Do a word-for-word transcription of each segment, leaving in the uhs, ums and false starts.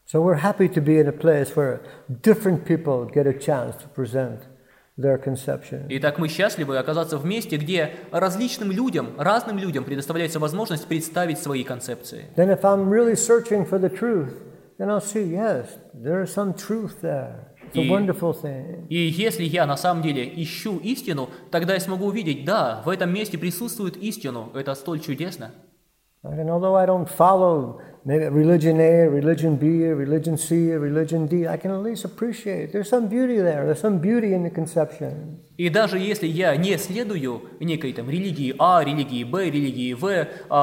So we're happy to be in a place where different people get a chance to present their conception. Итак, мы счастливы оказаться в месте, где различным людям, разным людям предоставляется возможность представить свои концепции. Then if I'm really searching for the truth, then I'll see, yes, there is some truth there. It's a wonderful thing. И если я на самом деле ищу истину, тогда я смогу увидеть, да, в этом месте присутствует истину. Это столь чудесно. And although I don't follow maybe religion A, religion B, religion C, religion D, I can at least appreciate there's some beauty there. There's some beauty in the conception. И даже если я не следую некой там религии А, религии Б, религии В,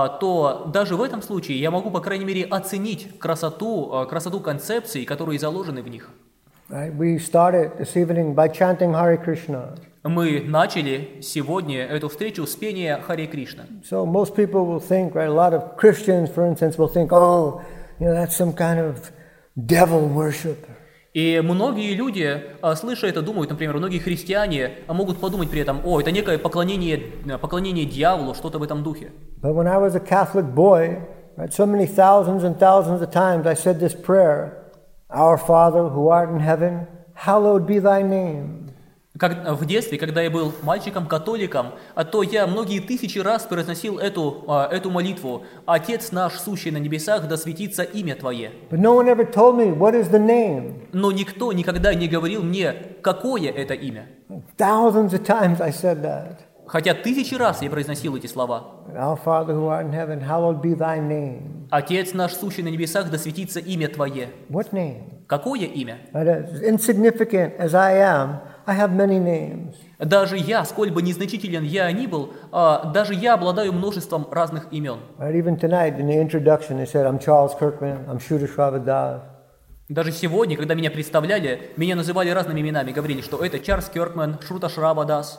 то даже в этом случае я могу, по крайней мере, оценить красоту, красоту концепций, которые заложены в них. Right? We started this evening by chanting Hare Krishna. Мы начали сегодня эту встречу с пения Харе Кришна. So most people will think, right, a lot of Christians, for instance, will think, oh, you know, that's some kind of devil worship. И многие люди, слыша это, думают, например, многие христиане могут подумать при этом, о, это некое поклонение, поклонение дьяволу, что-то в этом духе. But when I was a Catholic boy, right, so many thousands and thousands of times I said this prayer, Our Father who art in heaven, hallowed be thy name. Как, в детстве, когда я был мальчиком-католиком, то я многие тысячи раз произносил эту, эту молитву. «Отец наш, сущий на небесах, да светится имя Твое». But no one ever told me what is the name. Но никто никогда не говорил мне, какое это имя. Thousands of times I said that. Хотя тысячи раз я произносил эти слова. Our Father who art in heaven, hallowed be thy name. «Отец наш, сущий на небесах, да светится имя Твое». What name? Какое имя? But as insignificant as I am, I have many names. Даже я, сколь бы незначителен я ни был, даже я обладаю множеством разных имен. Right, even tonight in the introduction they said, I'm Charles Kirkman, I'm Shruta Shravada. Даже сегодня, когда меня представляли, меня называли разными именами, говорили, что это Чарльз Кёркман, Шрута Шравадас.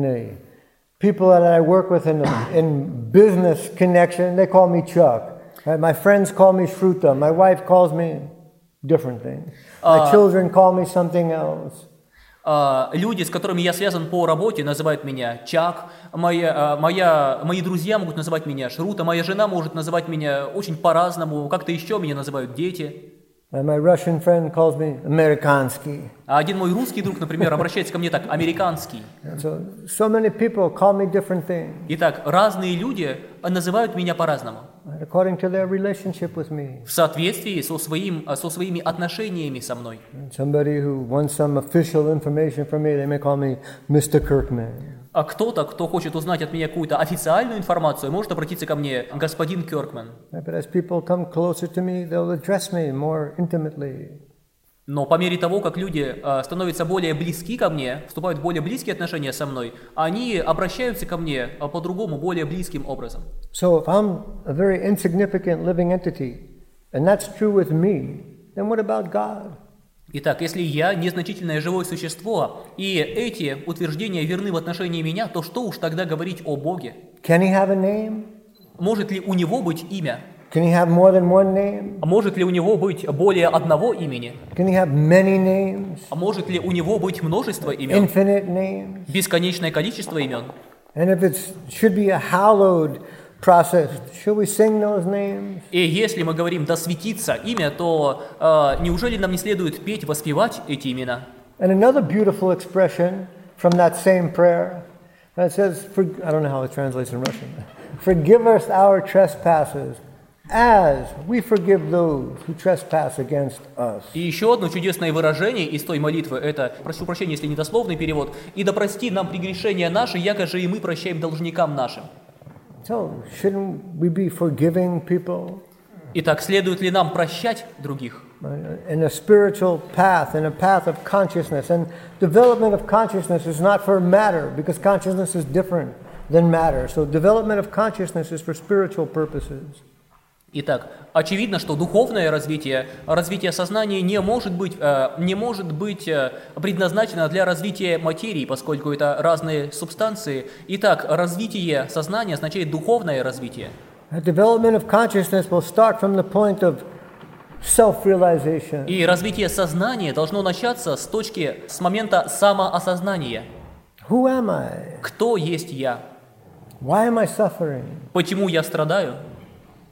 People that I work with in, in business connection, they call me Chuck. Right? My friends call me Shruta. My wife calls me different things. My uh, children call me something else. Uh, люди, с которыми я связан по работе, называют меня Чак. Моя, uh, моя, мои друзья могут называть меня Шрута. Моя жена может называть меня очень по-разному. Как-то еще меня называют дети. And my Russian friend calls me Amerikansky. А один мой русский друг, например, обращается ко мне так: американский. So, so many people call me different things. Итак, разные люди называют меня по-разному. According to their relationship with me. В соответствии со, своим, со своими отношениями со мной. Somebody who wants some official information from me, they may call me мистер Kirkman. А кто-то, кто хочет узнать от меня какую-то официальную информацию, может обратиться ко мне, господин Кёркман. Но по мере того, как люди uh, становятся более близки ко мне, вступают в более близкие отношения со мной, они обращаются ко мне uh, по-другому, более близким образом. So if I'm a very insignificant living entity, and that's true with me, then what about God? Итак, если я незначительное живое существо, и эти утверждения верны в отношении меня, то что уж тогда говорить о Боге? Can he have a name? Может ли у него быть имя? Can he have more than one name? Может ли у него быть более одного имени? Can he have many names? А может ли у него быть множество имен? Infinite names? Бесконечное количество имен? And if it should be a hallowed process, should we sing those names? И если мы говорим «да светится имя», то э, неужели нам не следует петь, воспевать эти имена? And another beautiful expression from that same prayer, it says, for, I don't know how it translates in Russian, forgive us our trespasses, as we forgive those who trespass against us. И еще одно чудесное выражение из той молитвы, это, прошу прощения, если недословный перевод, «И да прости нам прегрешения наши, яко же и мы прощаем должникам нашим». So, shouldn't we be forgiving people? Итак, следует ли нам прощать других? In a spiritual path, in a path of consciousness. And development of consciousness is not for matter, because consciousness is different than matter. So development of consciousness is for spiritual purposes. Итак, очевидно, что духовное развитие, развитие сознания не может быть, э, не может быть э, предназначено для развития материи, поскольку это разные субстанции. Итак, развитие сознания означает духовное развитие. Development of consciousness will start from the point of self-realization. И развитие сознания должно начаться с точки, с момента самоосознания. Who am I? Кто есть я? Why am I suffering? Почему я страдаю?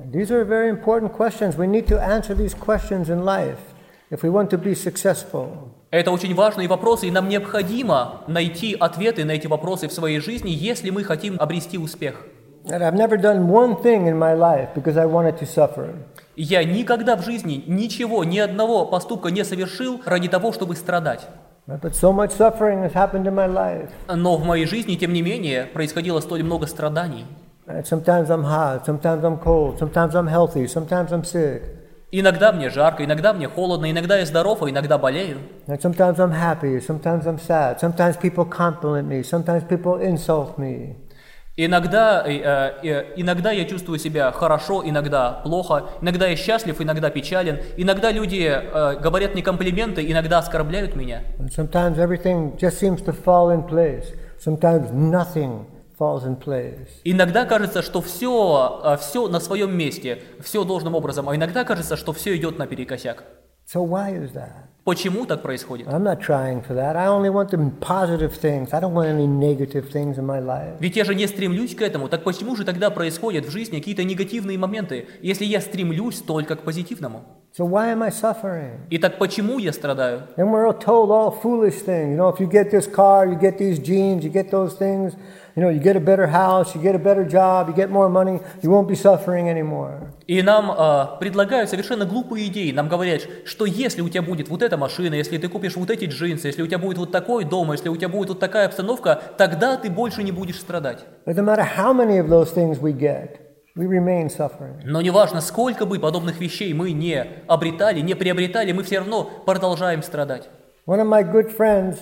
These are very important questions. We need to answer these questions in life if we want to be successful. Это очень важные вопросы, и нам необходимо найти ответы на эти вопросы в своей жизни, если мы хотим обрести успех. And I've never done one thing in my life because I wanted to suffer. Я никогда в жизни ничего, ни одного поступка не совершил ради того, чтобы страдать. But so much suffering has happened in my life. Но в моей жизни, тем не менее, происходило столь много страданий. Sometimes I'm hot, sometimes I'm cold, sometimes I'm healthy, sometimes I'm sick. Иногда мне жарко, иногда мне холодно, иногда я здоров, а иногда болею. And sometimes I'm happy, sometimes I'm sad, sometimes people compliment me, sometimes people insult me. Иногда, э, э, иногда я чувствую себя хорошо, иногда плохо, иногда я счастлив, иногда печален, иногда люди э, говорят мне комплименты, иногда оскорбляют меня. And sometimes everything just seems to fall in place. Sometimes nothing falls in place. Иногда кажется, что все, все на своем месте, все должным образом, а иногда кажется, что все идет наперекосяк. So why is that? Почему так происходит? I'm not trying for that. I only want the positive things. I don't want any negative things in my life. Ведь я же не стремлюсь к этому, так почему же тогда происходят в жизни какие-то негативные моменты, если я стремлюсь только к позитивному? So why am I suffering? Итак, почему я страдаю? And we're all told all foolish things. You know, if you get this car, you get these jeans, you get those things. You know, you get a better house, you get a better job, you get more money, you won't be suffering anymore. И нам э, предлагают совершенно глупые идеи. Нам говорят, что если у тебя будет вот эта машина, если ты купишь вот эти джинсы, если у тебя будет вот такой дом, если у тебя будет вот такая обстановка, тогда ты больше не будешь страдать. But no matter how many of those things we get, we remain suffering. Но неважно, сколько бы подобных вещей мы не обретали, не приобретали, мы все равно продолжаем страдать. One of my good friends,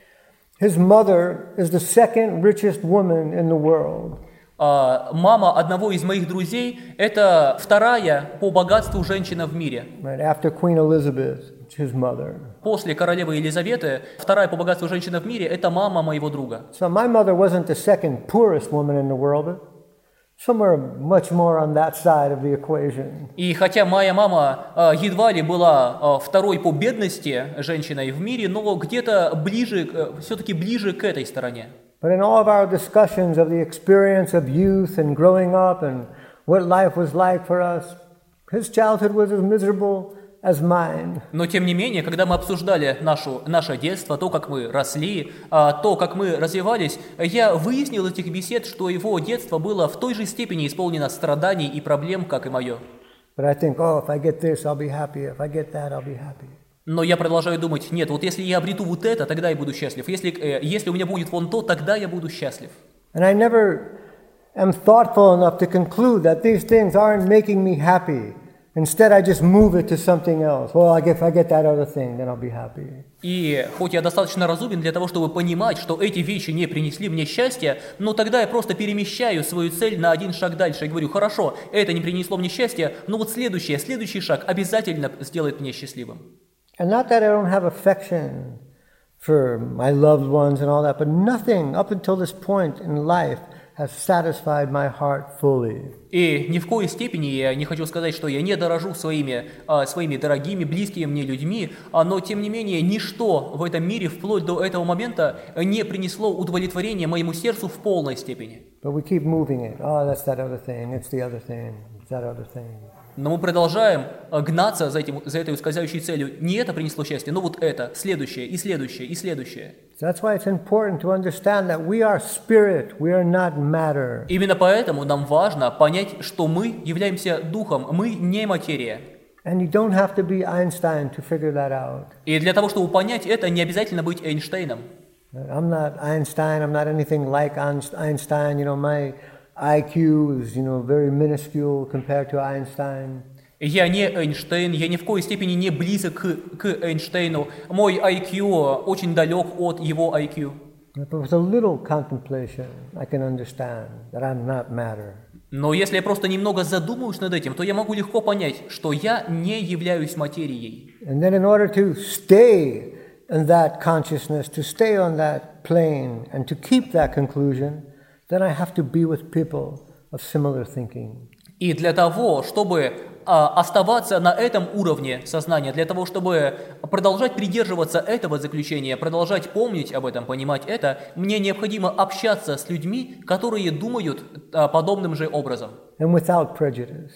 his mother is the second richest woman in the world. Uh, мама одного из моих друзей – это вторая по богатству женщина в мире. Right after Queen Elizabeth, his mother. После королевы Елизаветы, вторая по богатству женщина в мире – это мама моего друга. So my mother wasn't the second poorest woman in the world, but somewhere much more on that side of the equation. И хотя моя мама uh, едва ли была uh, второй по бедности женщиной в мире, но где-то ближе, uh, все-таки ближе к этой стороне. But in all of our discussions of the experience of youth and growing up and what life was like for us, his childhood was as miserable as mine. Но тем не менее, когда мы обсуждали нашу, наше детство, то, как мы росли, то, как мы развивались, я выяснил из этих бесед, что его детство было в той же степени исполнено страданий и проблем, как и мое. But I think, oh, if I get this, I'll be happy. If I get that, I'll be happy. Но я продолжаю думать, нет, вот если я обрету вот это, тогда я буду счастлив. Если, э, если у меня будет вон то, тогда я буду счастлив. And I never am thoughtful enough to conclude that these things aren't making me happy. Instead, I just move it to something else. Well, I guess if I get that other thing, then I'll be happy. И хоть я достаточно разумен для того, чтобы понимать, что эти вещи не принесли мне счастья, но тогда я просто перемещаю свою цель на один шаг дальше и говорю, хорошо, это не принесло мне счастья, но вот следующее, следующий шаг обязательно сделает меня счастливым. And not that I don't have affection for my loved ones and all that, but nothing up until this point in life has satisfied my heart fully. И ни в коей степени я не хочу сказать, что я не дорожу своими, а, своими дорогими, близкими мне людьми, а, но тем не менее ничто в этом мире вплоть до этого момента не принесло удовлетворения моему сердцу в полной степени. But we keep moving it. Oh, that's that other thing. It's the other thing. It's that other thing. Но мы продолжаем гнаться за, этим, за этой ускользающей целью. Не это принесло счастье, но вот это, следующее, и следующее, и следующее. So that's why it's important to understand that we are spirit, we are not matter. Именно поэтому нам важно понять, что мы являемся духом, мы не материя. And you don't have to be Einstein to figure that out. И для того, чтобы понять это, не обязательно быть Эйнштейном. I'm not Einstein, I'm not anything like Einstein, you know, my I Q is, you know, very minuscule compared to Einstein. Я не Эйнштейн, я ни в коей степени не близок к, к Эйнштейну. Мой ай кью очень далек от его ай кью. But with a little contemplation, I can understand that I'm not matter. Но если я просто немного задумаюсь над этим, то я могу легко понять, что я не являюсь материей. And then in order to stay in that consciousness, to stay on that plane, and to keep that conclusion, then I have to be with people of similar thinking. И для того, чтобы а, оставаться на этом уровне сознания, для того, чтобы продолжать придерживаться этого заключения, продолжать помнить об этом, понимать это, мне необходимо общаться с людьми, которые думают а, подобным же образом. And without prejudice.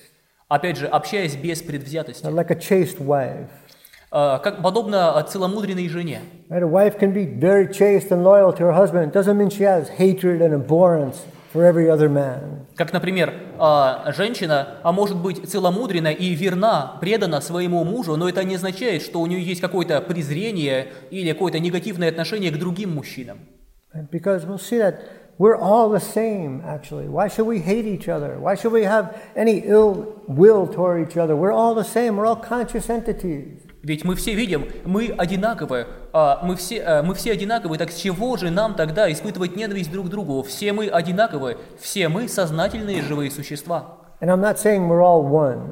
Опять же, общаясь без предвзятости. like a chaste wife. Uh, как подобно целомудренной жене. Right? A wife can be very chaste and loyal to her husband. It doesn't mean she has hatred and abhorrence for every other man. Как, например, uh, женщина а может быть целомудренна и верна, предана своему мужу, но это не означает, что у нее есть какое-то презрение или какое-то негативное отношение к другим мужчинам. Because we'll see that we're all the same, actually. Why should we hate each other? Why should we have any ill will toward each other? We're all the same. We're all conscious entities. Ведь мы все видим, мы одинаковы, мы все, мы все одинаковы, так с чего же нам тогда испытывать ненависть друг к другу? Все мы одинаковы, все мы сознательные живые существа. And I'm not saying we're all one.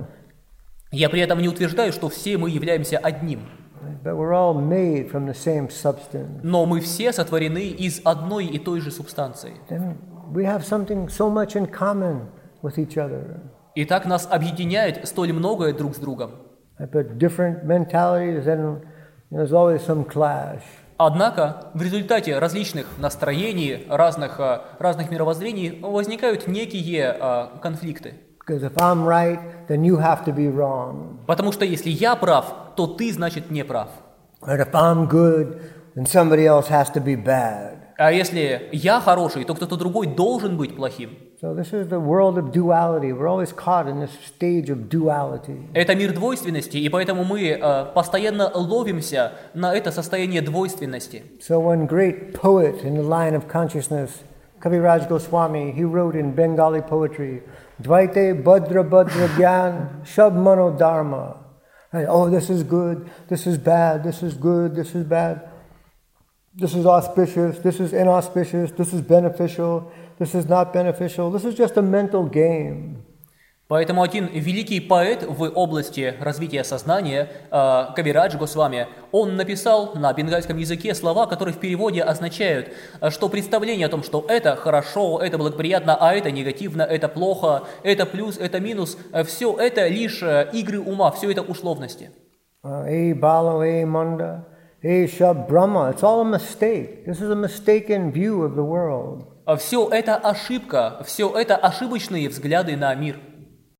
Я при этом не утверждаю, что все мы являемся одним. But we're all made from the same substance. Но мы все сотворены из одной и той же субстанции. And we have something so much in common with each other. И так нас объединяет столь многое друг с другом. But different mentalities, and there's always some clash. Однако в результате различных настроений, разных, разных мировоззрений возникают некие uh, конфликты. Because if I'm right, then you have to be wrong. Потому что если я прав, то ты, значит, не прав. But if I'm good, then somebody else has to be bad. А если я хороший, то кто-то другой должен быть плохим. So this is the world of duality. We're always caught in this stage of duality. Это мир двойственности, и поэтому мы э, постоянно ловимся на это состояние двойственности. So one great poet in the line of consciousness, Kaviraj Goswami, he wrote in Bengali poetry, Dvaite Badra Badra Gyan Shab Mano Dharma. Right? Oh, this is good, this is bad, this is good, this is bad. This is auspicious, this is inauspicious, this is beneficial, this is not beneficial. This is just a mental game. Поэтому один великий поэт в области развития сознания, Кавирадж Госвами, он написал на бенгальском языке слова, которые в переводе означают, что представление о том, что это хорошо, это благоприятно, а это негативно, это плохо, это плюс, это минус, все это лишь игры ума, все это условности. Эй, Бало, эй, Манда, эй, Шаб Брахма, it's all a mistake. This is a mistaken view of the world. Все это ошибка, все это ошибочные взгляды на мир.